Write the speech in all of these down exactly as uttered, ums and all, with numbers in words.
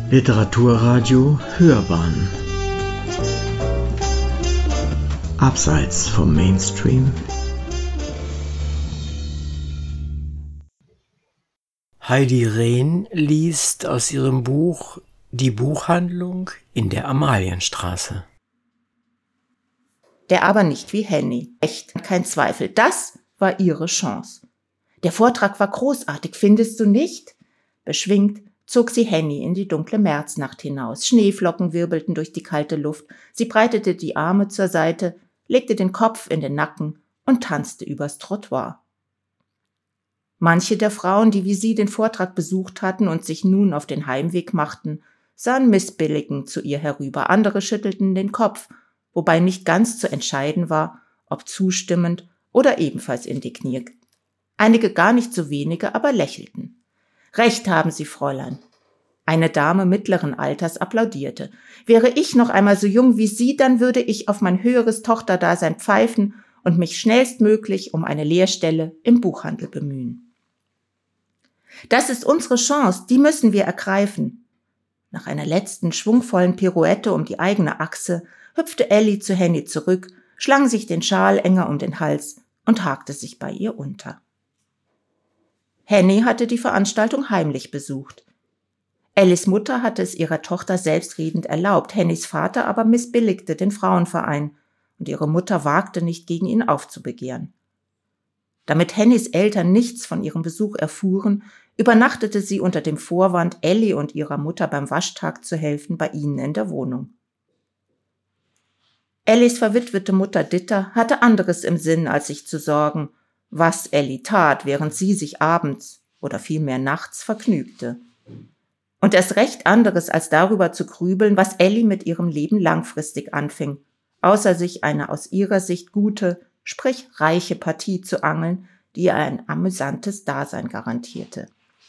Literaturradio Hörbahn Abseits vom Mainstream. Heidi Rehn liest aus ihrem Buch Die Buchhandlung in der Amalienstraße. Der aber nicht wie Henny. Echt, kein Zweifel. Das war ihre Chance. Der Vortrag war großartig, findest du nicht? Beschwingt zog sie Henny in die dunkle Märznacht hinaus. Schneeflocken wirbelten durch die kalte Luft. Sie breitete die Arme zur Seite, legte den Kopf in den Nacken und tanzte übers Trottoir. Manche der Frauen, die wie sie den Vortrag besucht hatten und sich nun auf den Heimweg machten, sahen missbilligend zu ihr herüber. Andere schüttelten den Kopf, wobei nicht ganz zu entscheiden war, ob zustimmend oder ebenfalls indigniert. Einige gar nicht so wenige, aber lächelten. »Recht haben Sie, Fräulein.« Eine Dame mittleren Alters applaudierte. »Wäre ich noch einmal so jung wie Sie, dann würde ich auf mein höheres Tochterdasein pfeifen und mich schnellstmöglich um eine Lehrstelle im Buchhandel bemühen.« »Das ist unsere Chance, die müssen wir ergreifen.« Nach einer letzten schwungvollen Pirouette um die eigene Achse hüpfte Elli zu Henny zurück, schlang sich den Schal enger um den Hals und hakte sich bei ihr unter. Henny hatte die Veranstaltung heimlich besucht. Ellis Mutter hatte es ihrer Tochter selbstredend erlaubt, Hennys Vater aber missbilligte den Frauenverein und ihre Mutter wagte nicht, gegen ihn aufzubegehren. Damit Hennys Eltern nichts von ihrem Besuch erfuhren, übernachtete sie unter dem Vorwand, Elli und ihrer Mutter beim Waschtag zu helfen, bei ihnen in der Wohnung. Ellis verwitwete Mutter Ditta hatte anderes im Sinn, als sich zu sorgen, was Elli tat, während sie sich abends oder vielmehr nachts vergnügte. Und erst recht anderes, als darüber zu grübeln, was Elli mit ihrem Leben langfristig anfing, außer sich eine aus ihrer Sicht gute, sprich reiche Partie zu angeln, die ihr ein amüsantes Dasein garantierte.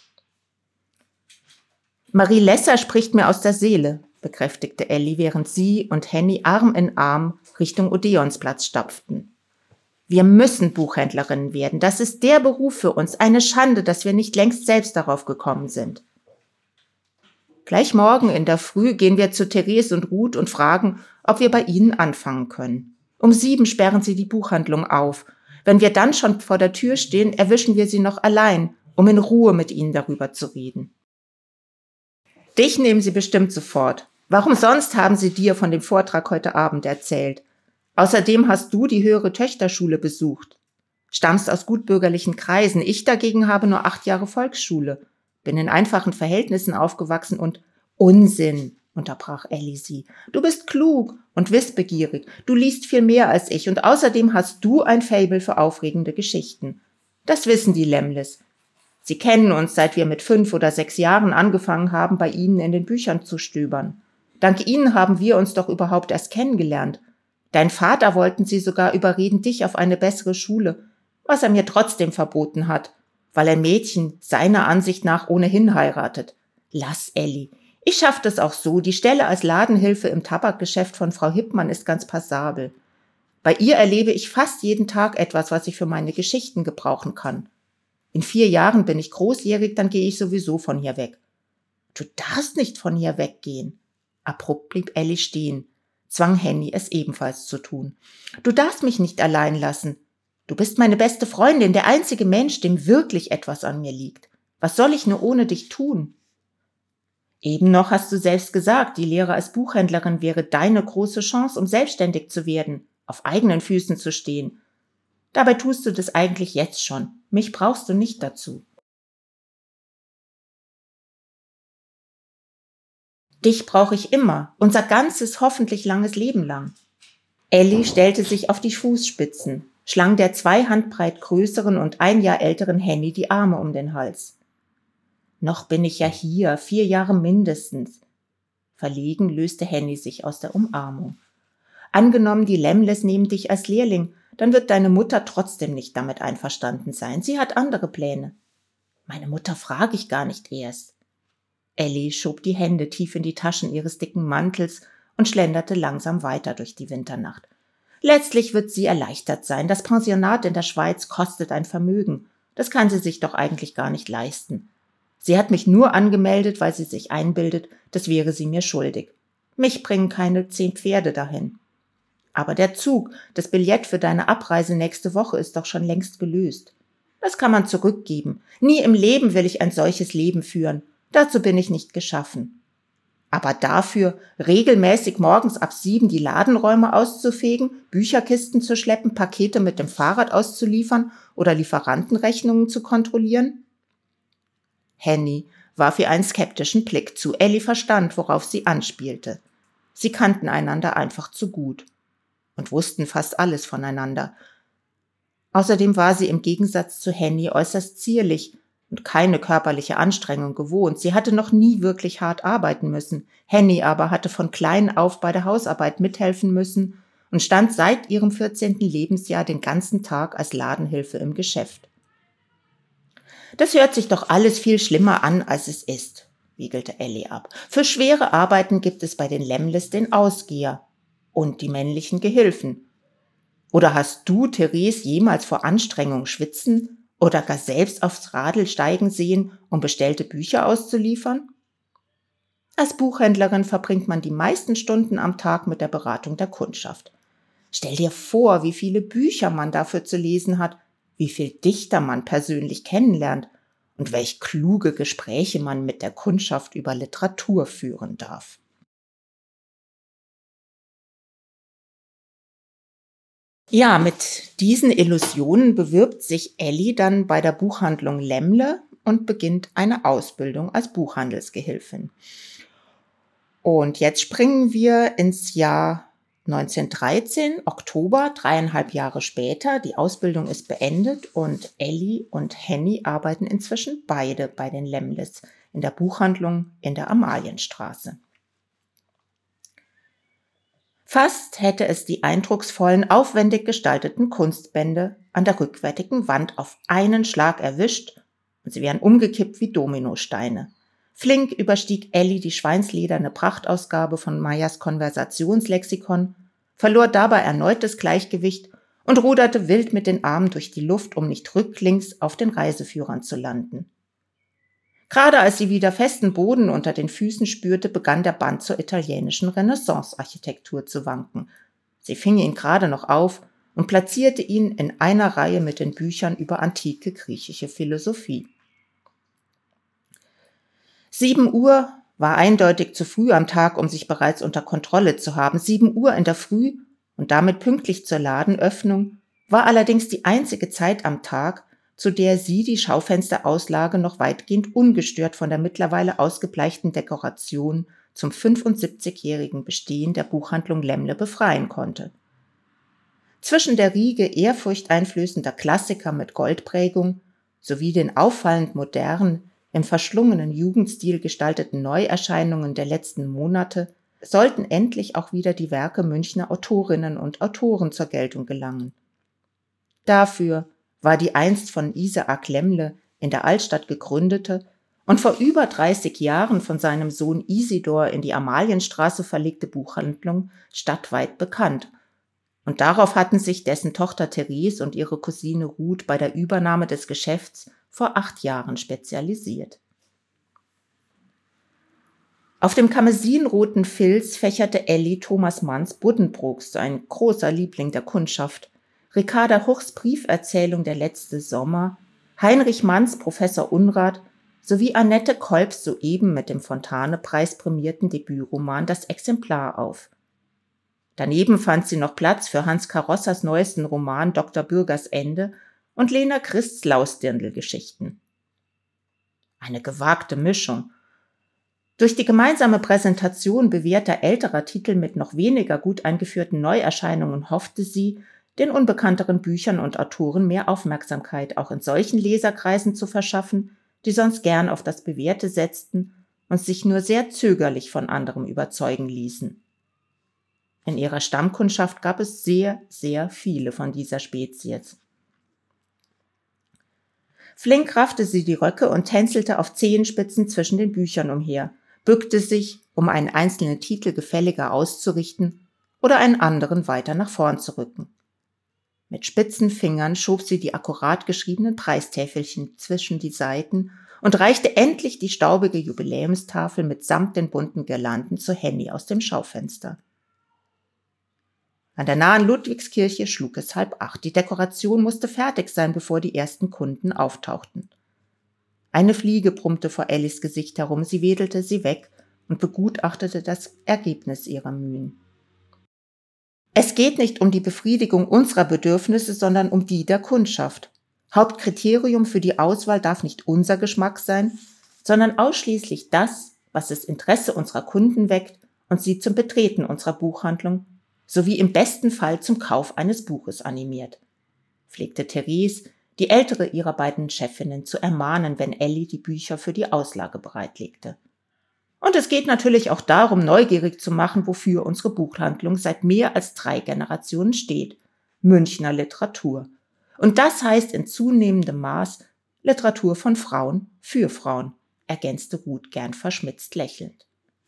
»Marie Lesser spricht mir aus der Seele«, bekräftigte Elli, während sie und Henny Arm in Arm Richtung Odeonsplatz stapften. »Wir müssen Buchhändlerinnen werden. Das ist der Beruf für uns. Eine Schande, dass wir nicht längst selbst darauf gekommen sind.« »Gleich morgen in der Früh gehen wir zu Therese und Ruth und fragen, ob wir bei ihnen anfangen können. Um sieben sperren sie die Buchhandlung auf. Wenn wir dann schon vor der Tür stehen, erwischen wir sie noch allein, um in Ruhe mit ihnen darüber zu reden.« »Dich nehmen sie bestimmt sofort. Warum sonst haben sie dir von dem Vortrag heute Abend erzählt? Außerdem hast du die höhere Töchterschule besucht. Stammst aus gutbürgerlichen Kreisen. Ich dagegen habe nur acht Jahre Volksschule. Bin in einfachen Verhältnissen aufgewachsen und Unsinn«, unterbrach Elli sie. »Du bist klug und wissbegierig. Du liest viel mehr als ich und außerdem hast du ein Faible für aufregende Geschichten. Das wissen die Lemles. Sie kennen uns, seit wir mit fünf oder sechs Jahren angefangen haben, bei ihnen in den Büchern zu stöbern. Dank ihnen haben wir uns doch überhaupt erst kennengelernt. Dein Vater wollten sie sogar überreden, dich auf eine bessere Schule, was er mir trotzdem verboten hat, weil ein Mädchen seiner Ansicht nach ohnehin heiratet. Lass, Elli. Ich schaff das auch so. Die Stelle als Ladenhilfe im Tabakgeschäft von Frau Hippmann ist ganz passabel. Bei ihr erlebe ich fast jeden Tag etwas, was ich für meine Geschichten gebrauchen kann. In vier Jahren bin ich großjährig, dann gehe ich sowieso von hier weg.« »Du darfst nicht von hier weggehen.« Abrupt blieb Elli stehen, zwang Henny es ebenfalls zu tun. »Du darfst mich nicht allein lassen. Du bist meine beste Freundin, der einzige Mensch, dem wirklich etwas an mir liegt. Was soll ich nur ohne dich tun?« »Eben noch hast du selbst gesagt, die Lehre als Buchhändlerin wäre deine große Chance, um selbstständig zu werden, auf eigenen Füßen zu stehen. Dabei tust du das eigentlich jetzt schon. Mich brauchst du nicht dazu.« »Dich brauche ich immer, unser ganzes, hoffentlich langes Leben lang.« Elli stellte sich auf die Fußspitzen, schlang der zwei Handbreit größeren und ein Jahr älteren Henny die Arme um den Hals. »Noch bin ich ja hier, vier Jahre mindestens.« Verlegen löste Henny sich aus der Umarmung. »Angenommen, die Lemles nehmen dich als Lehrling, dann wird deine Mutter trotzdem nicht damit einverstanden sein. Sie hat andere Pläne.« »Meine Mutter frage ich gar nicht erst.« Elli schob die Hände tief in die Taschen ihres dicken Mantels und schlenderte langsam weiter durch die Winternacht. »Letztlich wird sie erleichtert sein. Das Pensionat in der Schweiz kostet ein Vermögen. Das kann sie sich doch eigentlich gar nicht leisten. Sie hat mich nur angemeldet, weil sie sich einbildet, das wäre sie mir schuldig. Mich bringen keine zehn Pferde dahin. Aber der Zug, das Billett für deine Abreise nächste Woche ist doch schon längst gelöst. Das kann man zurückgeben. Nie im Leben will ich ein solches Leben führen. Dazu bin ich nicht geschaffen. Aber dafür, regelmäßig morgens ab sieben die Ladenräume auszufegen, Bücherkisten zu schleppen, Pakete mit dem Fahrrad auszuliefern oder Lieferantenrechnungen zu kontrollieren? Henny warf ihr einen skeptischen Blick zu. Elli verstand, worauf sie anspielte. Sie kannten einander einfach zu gut und wussten fast alles voneinander. Außerdem war sie im Gegensatz zu Henny äußerst zierlich und keine körperliche Anstrengung gewohnt. Sie hatte noch nie wirklich hart arbeiten müssen. Henny aber hatte von klein auf bei der Hausarbeit mithelfen müssen und stand seit ihrem vierzehnten Lebensjahr den ganzen Tag als Ladenhilfe im Geschäft. Das hört sich doch alles viel schlimmer an, als es ist, wiegelte Elli ab. Für schwere Arbeiten gibt es bei den Lemles den Ausgeher und die männlichen Gehilfen. Oder hast du, Therese, jemals vor Anstrengung schwitzen oder gar selbst aufs Radl steigen sehen, um bestellte Bücher auszuliefern? Als Buchhändlerin verbringt man die meisten Stunden am Tag mit der Beratung der Kundschaft. Stell dir vor, wie viele Bücher man dafür zu lesen hat, wie viel Dichter man persönlich kennenlernt und welch kluge Gespräche man mit der Kundschaft über Literatur führen darf. Ja, mit diesen Illusionen bewirbt sich Elli dann bei der Buchhandlung Lemle und beginnt eine Ausbildung als Buchhandelsgehilfin. Und jetzt springen wir ins Jahr neunzehnhundertdreizehn, Oktober, dreieinhalb Jahre später. Die Ausbildung ist beendet und Elli und Henny arbeiten inzwischen beide bei den Lemles in der Buchhandlung in der Amalienstraße. Fast hätte es die eindrucksvollen, aufwendig gestalteten Kunstbände an der rückwärtigen Wand auf einen Schlag erwischt und sie wären umgekippt wie Dominosteine. Flink überstieg Elli die schweinslederne Prachtausgabe von Meyers Konversationslexikon, verlor dabei erneut das Gleichgewicht und ruderte wild mit den Armen durch die Luft, um nicht rücklings auf den Reiseführern zu landen. Gerade als sie wieder festen Boden unter den Füßen spürte, begann der Band zur italienischen Renaissance-Architektur zu wanken. Sie fing ihn gerade noch auf und platzierte ihn in einer Reihe mit den Büchern über antike griechische Philosophie. Sieben Uhr war eindeutig zu früh am Tag, um sich bereits unter Kontrolle zu haben. Sieben Uhr in der Früh und damit pünktlich zur Ladenöffnung war allerdings die einzige Zeit am Tag, zu der sie die Schaufensterauslage noch weitgehend ungestört von der mittlerweile ausgebleichten Dekoration zum fünfundsiebzigjährigen Bestehen der Buchhandlung Lemle befreien konnte. Zwischen der Riege ehrfurchteinflößender Klassiker mit Goldprägung sowie den auffallend modernen, im verschlungenen Jugendstil gestalteten Neuerscheinungen der letzten Monate sollten endlich auch wieder die Werke Münchner Autorinnen und Autoren zur Geltung gelangen. Dafür war die einst von Isaak Lemle in der Altstadt gegründete und vor über dreißig Jahren von seinem Sohn Isidor in die Amalienstraße verlegte Buchhandlung stadtweit bekannt. Und darauf hatten sich dessen Tochter Therese und ihre Cousine Ruth bei der Übernahme des Geschäfts vor acht Jahren spezialisiert. Auf dem karmesinroten Filz fächerte Elli Thomas Manns Buddenbrooks, ein großer Liebling der Kundschaft, Ricarda Huchs Brieferzählung Der letzte Sommer, Heinrich Manns Professor Unrat sowie Annette Kolbs soeben mit dem Fontane-Preis prämierten Debütroman Das Exemplar auf. Daneben fand sie noch Platz für Hans Carossas neuesten Roman Doktor Bürgers Ende und Lena Christs Lausdirndl-Geschichten. Eine gewagte Mischung. Durch die gemeinsame Präsentation bewährter älterer Titel mit noch weniger gut eingeführten Neuerscheinungen hoffte sie, den unbekannteren Büchern und Autoren mehr Aufmerksamkeit auch in solchen Leserkreisen zu verschaffen, die sonst gern auf das Bewährte setzten und sich nur sehr zögerlich von anderem überzeugen ließen. In ihrer Stammkundschaft gab es sehr, sehr viele von dieser Spezies. Flink raffte sie die Röcke und tänzelte auf Zehenspitzen zwischen den Büchern umher, bückte sich, um einen einzelnen Titel gefälliger auszurichten oder einen anderen weiter nach vorn zu rücken. Mit spitzen Fingern schob sie die akkurat geschriebenen Preistäfelchen zwischen die Seiten und reichte endlich die staubige Jubiläumstafel mitsamt den bunten Girlanden zu Henny aus dem Schaufenster. An der nahen Ludwigskirche schlug es halb acht. Die Dekoration musste fertig sein, bevor die ersten Kunden auftauchten. Eine Fliege brummte vor Ellis Gesicht herum, sie wedelte sie weg und begutachtete das Ergebnis ihrer Mühen. Es geht nicht um die Befriedigung unserer Bedürfnisse, sondern um die der Kundschaft. Hauptkriterium für die Auswahl darf nicht unser Geschmack sein, sondern ausschließlich das, was das Interesse unserer Kunden weckt und sie zum Betreten unserer Buchhandlung sowie im besten Fall zum Kauf eines Buches animiert, pflegte Therese, die ältere ihrer beiden Chefinnen, zu ermahnen, wenn Elli die Bücher für die Auslage bereitlegte. Und es geht natürlich auch darum, neugierig zu machen, wofür unsere Buchhandlung seit mehr als drei Generationen steht: Münchner Literatur. Und das heißt in zunehmendem Maß Literatur von Frauen für Frauen, ergänzte Ruth gern verschmitzt lächelnd.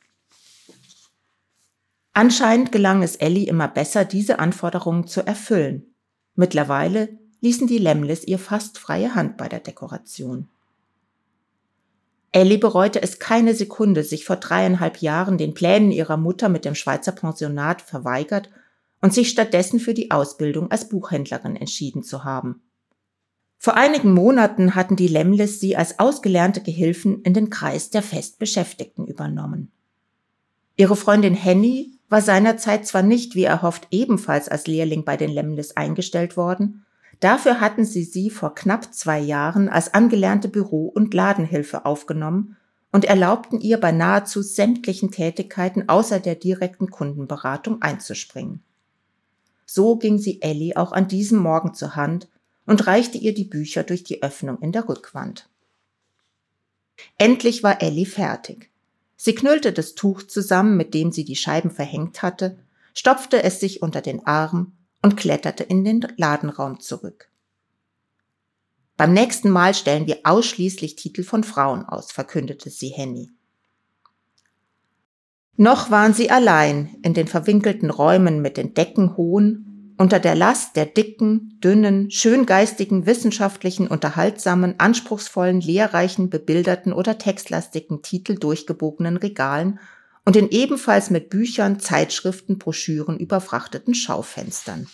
Anscheinend gelang es Elli immer besser, diese Anforderungen zu erfüllen. Mittlerweile ließen die Laemmles ihr fast freie Hand bei der Dekoration. Elli bereute es keine Sekunde, sich vor dreieinhalb Jahren den Plänen ihrer Mutter mit dem Schweizer Pensionat verweigert und sich stattdessen für die Ausbildung als Buchhändlerin entschieden zu haben. Vor einigen Monaten hatten die Laemmles sie als ausgelernte Gehilfen in den Kreis der Festbeschäftigten übernommen. Ihre Freundin Henny war seinerzeit zwar nicht, wie erhofft, ebenfalls als Lehrling bei den Laemmles eingestellt worden, dafür hatten sie sie vor knapp zwei Jahren als angelernte Büro- und Ladenhilfe aufgenommen und erlaubten ihr bei nahezu sämtlichen Tätigkeiten außer der direkten Kundenberatung einzuspringen. So ging sie Elli auch an diesem Morgen zur Hand und reichte ihr die Bücher durch die Öffnung in der Rückwand. Endlich war Elli fertig. Sie knüllte das Tuch zusammen, mit dem sie die Scheiben verhängt hatte, stopfte es sich unter den Arm und kletterte in den Ladenraum zurück. Beim nächsten Mal stellen wir ausschließlich Titel von Frauen aus, verkündete sie Henny. Noch waren sie allein in den verwinkelten Räumen mit den Decken hohen, unter der Last der dicken, dünnen, schöngeistigen, wissenschaftlichen, unterhaltsamen, anspruchsvollen, lehrreichen, bebilderten oder textlastigen Titel durchgebogenen Regalen und in ebenfalls mit Büchern, Zeitschriften, Broschüren überfrachteten Schaufenstern.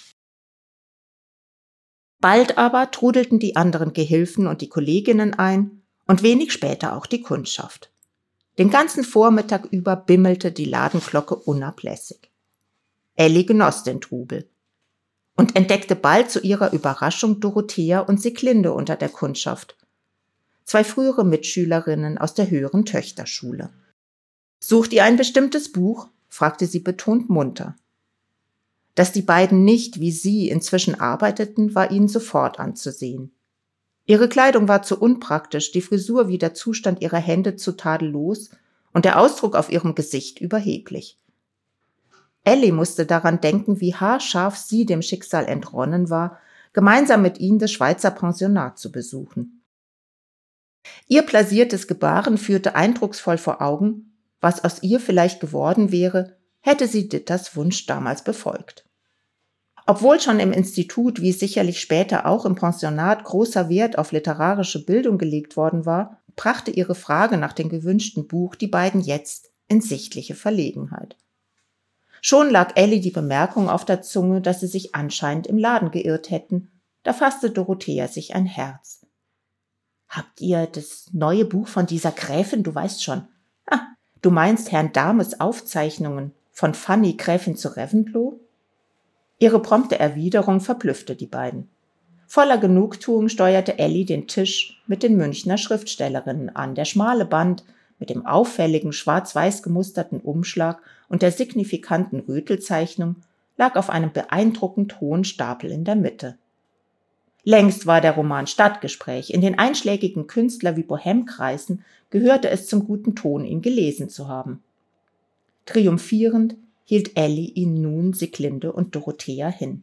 Bald aber trudelten die anderen Gehilfen und die Kolleginnen ein und wenig später auch die Kundschaft. Den ganzen Vormittag über bimmelte die Ladenglocke unablässig. Elli genoss den Trubel und entdeckte bald zu ihrer Überraschung Dorothea und Sieglinde unter der Kundschaft, zwei frühere Mitschülerinnen aus der höheren Töchterschule. »Sucht ihr ein bestimmtes Buch?« fragte sie betont munter. Dass die beiden nicht, wie sie, inzwischen arbeiteten, war ihnen sofort anzusehen. Ihre Kleidung war zu unpraktisch, die Frisur wie der Zustand ihrer Hände zu tadellos und der Ausdruck auf ihrem Gesicht überheblich. Elli musste daran denken, wie haarscharf sie dem Schicksal entronnen war, gemeinsam mit ihnen das Schweizer Pensionat zu besuchen. Ihr blasiertes Gebaren führte eindrucksvoll vor Augen, was aus ihr vielleicht geworden wäre, hätte sie Ditters Wunsch damals befolgt. Obwohl schon im Institut, wie sicherlich später auch im Pensionat, großer Wert auf literarische Bildung gelegt worden war, brachte ihre Frage nach dem gewünschten Buch die beiden jetzt in sichtliche Verlegenheit. Schon lag Elli die Bemerkung auf der Zunge, dass sie sich anscheinend im Laden geirrt hätten, da fasste Dorothea sich ein Herz. »Habt ihr das neue Buch von dieser Gräfin, du weißt schon? Ah, du meinst Herrn Dahmes Aufzeichnungen von Fanny Gräfin zu Reventlow?« Ihre prompte Erwiderung verblüffte die beiden. Voller Genugtuung steuerte Elli den Tisch mit den Münchner Schriftstellerinnen an. Der schmale Band mit dem auffälligen schwarz-weiß gemusterten Umschlag und der signifikanten Rötelzeichnung lag auf einem beeindruckend hohen Stapel in der Mitte. Längst war der Roman Stadtgespräch. In den einschlägigen Künstler- wie Bohème-Kreisen gehörte es zum guten Ton, ihn gelesen zu haben. Triumphierend hielt Elli ihn nun Sieglinde und Dorothea hin.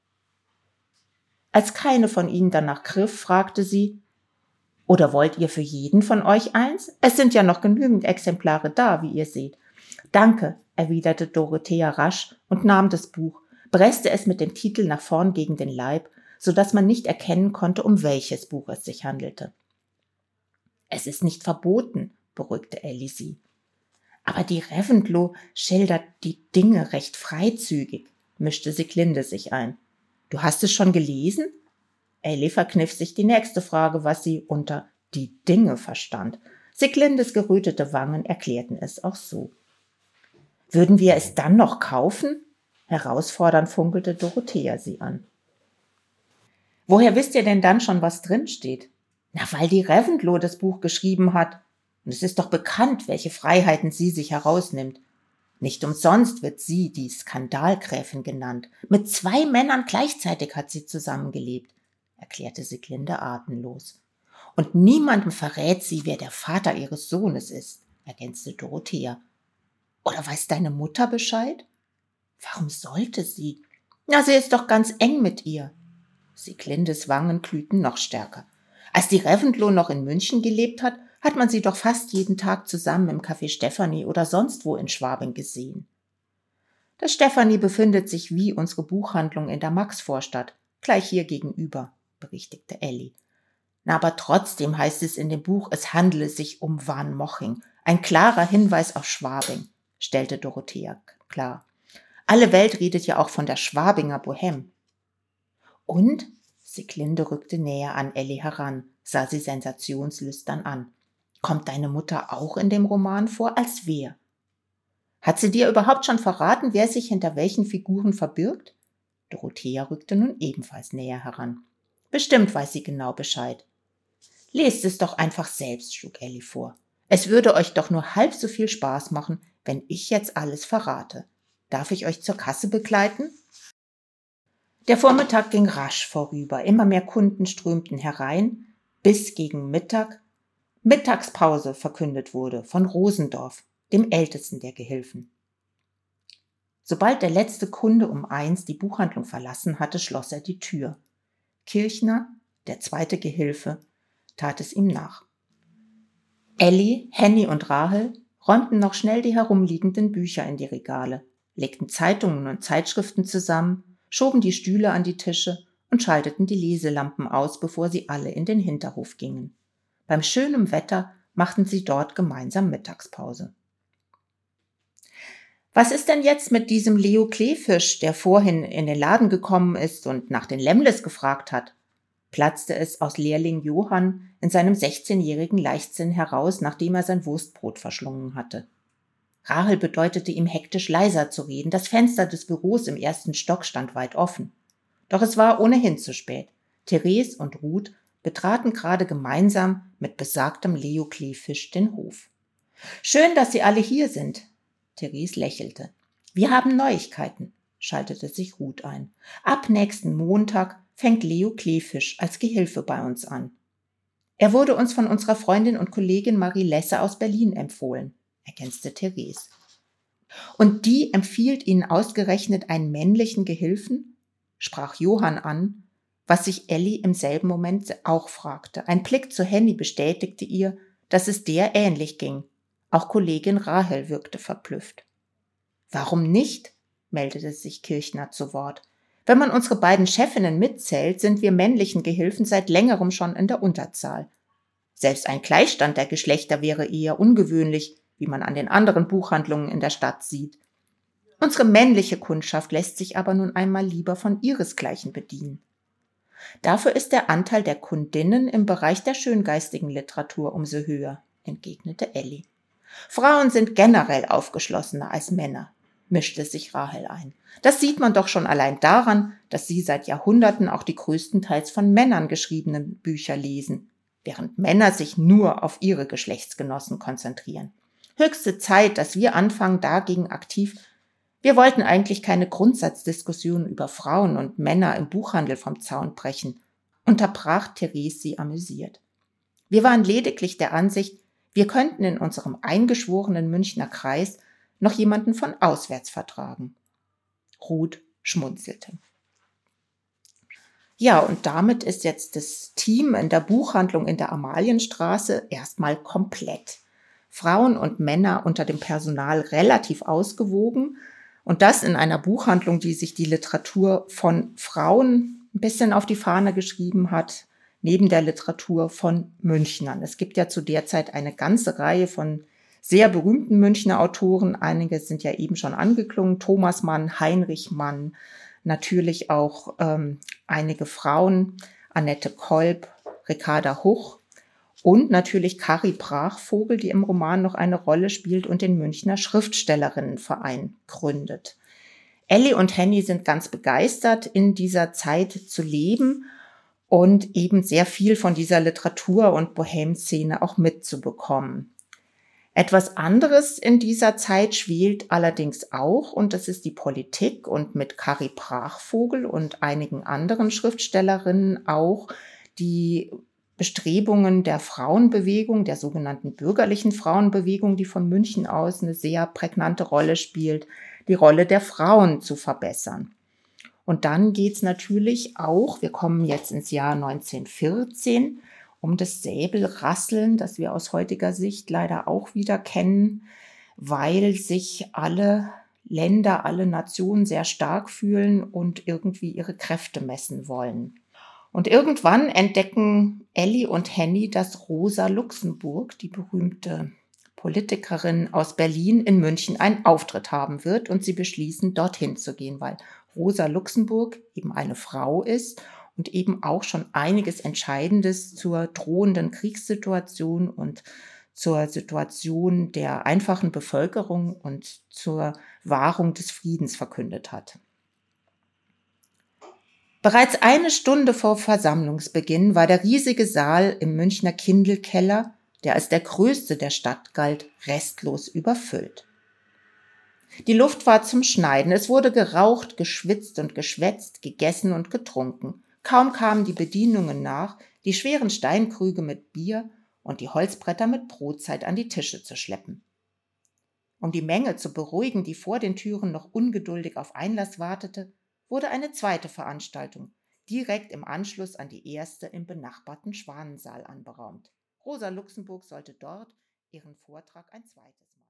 Als keine von ihnen danach griff, fragte sie: »Oder wollt ihr für jeden von euch eins? Es sind ja noch genügend Exemplare da, wie ihr seht.« »Danke«, erwiderte Dorothea rasch und nahm das Buch, presste es mit dem Titel nach vorn gegen den Leib, so dass man nicht erkennen konnte, um welches Buch es sich handelte. Es ist nicht verboten, beruhigte Ellie sie. Aber die Reventlow schildert die Dinge recht freizügig, mischte Sieglinde sich ein. Du hast es schon gelesen? Ellie verkniff sich die nächste Frage, was sie unter die Dinge verstand. Sieglindes gerötete Wangen erklärten es auch so. Würden wir es dann noch kaufen? Herausfordernd funkelte Dorothea sie an. Woher wisst ihr denn dann schon, was drinsteht? Na, weil die Reventlow das Buch geschrieben hat. Und es ist doch bekannt, welche Freiheiten sie sich herausnimmt. Nicht umsonst wird sie die Skandalgräfin genannt. Mit zwei Männern gleichzeitig hat sie zusammengelebt, erklärte Sieglinde atemlos. Und niemandem verrät sie, wer der Vater ihres Sohnes ist, ergänzte Dorothea. Oder weiß deine Mutter Bescheid? Warum sollte sie? Na, sie ist doch ganz eng mit ihr. Sieglindes Wangen glühten noch stärker. Als die Reventlow noch in München gelebt hat, hat man sie doch fast jeden Tag zusammen im Café Stefanie oder sonst wo in Schwabing gesehen. Das Stefanie befindet sich wie unsere Buchhandlung in der Maxvorstadt, gleich hier gegenüber, berichtigte Ellie. Na, aber trotzdem heißt es in dem Buch, es handele sich um Van Moching, ein klarer Hinweis auf Schwabing, stellte Dorothea klar. Alle Welt redet ja auch von der Schwabinger Bohème. Und? Sieglinde rückte näher an Ellie heran, sah sie sensationslüstern an. Kommt deine Mutter auch in dem Roman vor, als wer? Hat sie dir überhaupt schon verraten, wer sich hinter welchen Figuren verbirgt? Dorothea rückte nun ebenfalls näher heran. Bestimmt weiß sie genau Bescheid. Lest es doch einfach selbst, schlug Ellie vor. Es würde euch doch nur halb so viel Spaß machen, wenn ich jetzt alles verrate. Darf ich euch zur Kasse begleiten? Der Vormittag ging rasch vorüber, immer mehr Kunden strömten herein, bis gegen Mittag Mittagspause verkündet wurde von Rosendorf, dem ältesten der Gehilfen. Sobald der letzte Kunde um eins die Buchhandlung verlassen hatte, schloss er die Tür. Kirchner, der zweite Gehilfe, tat es ihm nach. Ellie, Henny und Rahel räumten noch schnell die herumliegenden Bücher in die Regale, legten Zeitungen und Zeitschriften zusammen, schoben die Stühle an die Tische und schalteten die Leselampen aus, bevor sie alle in den Hinterhof gingen. Beim schönen Wetter machten sie dort gemeinsam Mittagspause. Was ist denn jetzt mit diesem Leo Kleefisch, der vorhin in den Laden gekommen ist und nach den Lemles gefragt hat? Platzte es aus Lehrling Johann in seinem sechzehnjährigen Leichtsinn heraus, nachdem er sein Wurstbrot verschlungen hatte. Rahel bedeutete ihm hektisch leiser zu reden, das Fenster des Büros im ersten Stock stand weit offen. Doch es war ohnehin zu spät. Therese und Ruth betraten gerade gemeinsam mit besagtem Leo Kleefisch den Hof. »Schön, dass Sie alle hier sind«, Therese lächelte. »Wir haben Neuigkeiten«, schaltete sich Ruth ein. »Ab nächsten Montag fängt Leo Kleefisch als Gehilfe bei uns an. Er wurde uns von unserer Freundin und Kollegin Marie Lesse aus Berlin empfohlen«, ergänzte Therese. »Und die empfiehlt Ihnen ausgerechnet einen männlichen Gehilfen?«, sprach Johann an, was sich Ellie im selben Moment auch fragte. Ein Blick zu Henny bestätigte ihr, dass es der ähnlich ging. Auch Kollegin Rahel wirkte verblüfft. »Warum nicht?«, meldete sich Kirchner zu Wort. »Wenn man unsere beiden Chefinnen mitzählt, sind wir männlichen Gehilfen seit längerem schon in der Unterzahl. Selbst ein Gleichstand der Geschlechter wäre eher ungewöhnlich, wie man an den anderen Buchhandlungen in der Stadt sieht. Unsere männliche Kundschaft lässt sich aber nun einmal lieber von ihresgleichen bedienen. Dafür ist der Anteil der Kundinnen im Bereich der schöngeistigen Literatur umso höher«, entgegnete Ellie. »Frauen sind generell aufgeschlossener als Männer«, mischte sich Rahel ein. »Das sieht man doch schon allein daran, dass sie seit Jahrhunderten auch die größtenteils von Männern geschriebenen Bücher lesen, während Männer sich nur auf ihre Geschlechtsgenossen konzentrieren. Höchste Zeit, dass wir anfangen, dagegen aktiv. Wir wollten eigentlich keine Grundsatzdiskussion über Frauen und Männer im Buchhandel vom Zaun brechen«, unterbrach Therese sie amüsiert. »Wir waren lediglich der Ansicht, wir könnten in unserem eingeschworenen Münchner Kreis noch jemanden von auswärts vertragen.« Ruth schmunzelte. Ja, und damit ist jetzt das Team in der Buchhandlung in der Amalienstraße erstmal komplett. Frauen und Männer unter dem Personal relativ ausgewogen und das in einer Buchhandlung, die sich die Literatur von Frauen ein bisschen auf die Fahne geschrieben hat. neben der Literatur von Münchnern. Es gibt ja zu der Zeit eine ganze Reihe von sehr berühmten Münchner Autoren. Einige sind ja eben schon angeklungen. Thomas Mann, Heinrich Mann, natürlich auch ähm, einige Frauen, Annette Kolb, Ricarda Huch und natürlich Carrie Brachvogel, die im Roman noch eine Rolle spielt und den Münchner Schriftstellerinnenverein gründet. Ellie und Henny sind ganz begeistert, in dieser Zeit zu leben und eben sehr viel von dieser Literatur- und Bohème-Szene auch mitzubekommen. Etwas anderes in dieser Zeit schwelt allerdings auch, und das ist die Politik, und mit Carrie Brachvogel und einigen anderen Schriftstellerinnen auch die Bestrebungen der Frauenbewegung, der sogenannten bürgerlichen Frauenbewegung, die von München aus eine sehr prägnante Rolle spielt, die Rolle der Frauen zu verbessern. Und dann geht es natürlich auch, wir kommen jetzt ins Jahr neunzehnhundertvierzehn, um das Säbelrasseln, das wir aus heutiger Sicht leider auch wieder kennen, weil sich alle Länder, alle Nationen sehr stark fühlen und irgendwie ihre Kräfte messen wollen. Und irgendwann entdecken Ellie und Henny, dass Rosa Luxemburg, die berühmte Politikerin aus Berlin, in München einen Auftritt haben wird, und sie beschließen, dorthin zu gehen, weil Rosa Luxemburg eben eine Frau ist und eben auch schon einiges Entscheidendes zur drohenden Kriegssituation und zur Situation der einfachen Bevölkerung und zur Wahrung des Friedens verkündet hat. Bereits eine Stunde vor Versammlungsbeginn war der riesige Saal im Münchner Kindelkeller, der als der größte der Stadt galt, restlos überfüllt. Die Luft war zum Schneiden, es wurde geraucht, geschwitzt und geschwätzt, gegessen und getrunken. Kaum kamen die Bedienungen nach, die schweren Steinkrüge mit Bier und die Holzbretter mit Brotzeit an die Tische zu schleppen. Um die Menge zu beruhigen, die vor den Türen noch ungeduldig auf Einlass wartete, wurde eine zweite Veranstaltung direkt im Anschluss an die erste im benachbarten Schwanensaal anberaumt. Rosa Luxemburg sollte dort ihren Vortrag ein zweites Mal